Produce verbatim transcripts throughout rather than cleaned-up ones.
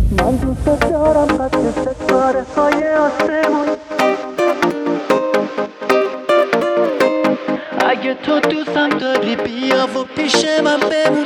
من دوست دارم قد ستاره های آسمون. اگه تو دوستم داری بیا و پیش من بمون.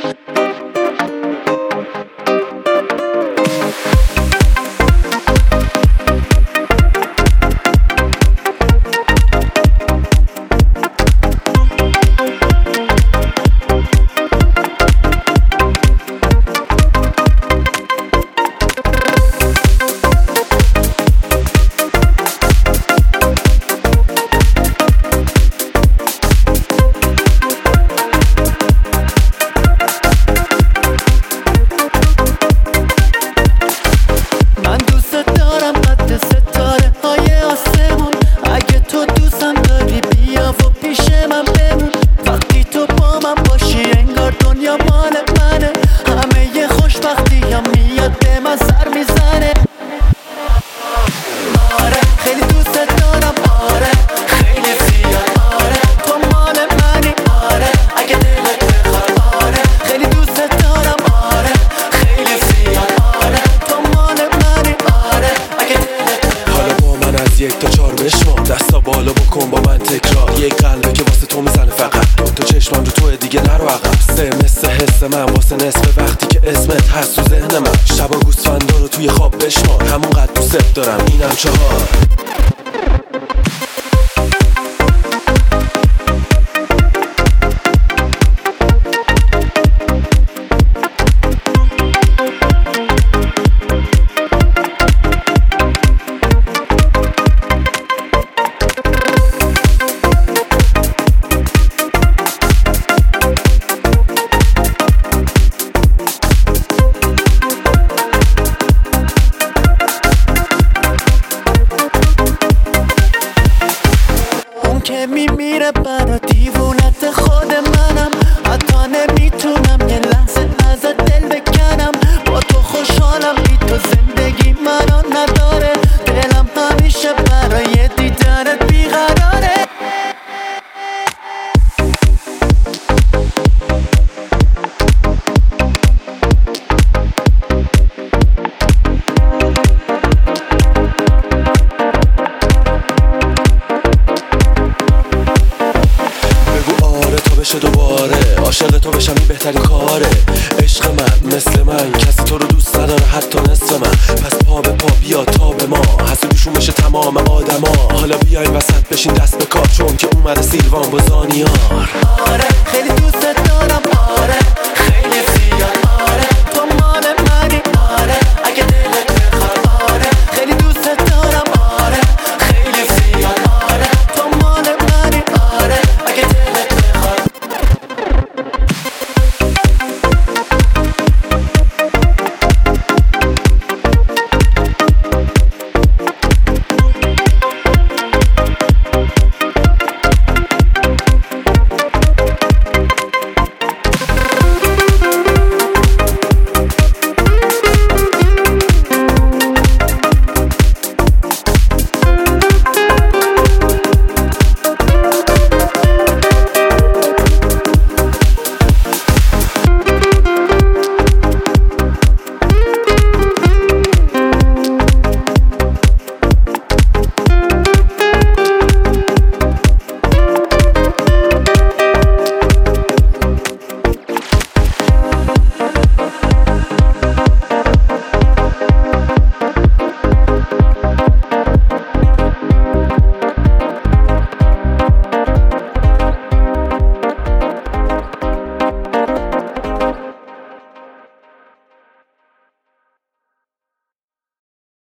یک تا چار بشمار دستا بالا بکن با من تکرار. یک قلبه که واسه تو میزنه فقط دو تا چشمم رو تو دیگه نرو عقب. سه مثل حس من واسه نصف وقتی که اسمت هست تو ذهن من. شبا گوسفندا رو توی خواب بشمار همون قد دوست دارم اینم چهار. که میمیره برا دیوونت خود منم. حتی نمیتونم یه لحظه ازت دل بکنم. با تو خوشحالم بی تو زندگی منو نداره. دلم همیشه برای دیدنت بیقراره. بشه دوباره عاشق تو بشم این بهترین کاره. عشق من مثل من کسی تو رو دوست نداره حتی نصف من. پس پا به پا بیا تا به ما حسودشون بشه تمام آدما. حالا بیاین وسط بشین دست به کار چون که اومده سیلوان با زانیار. آره خیلی دوست دارم آره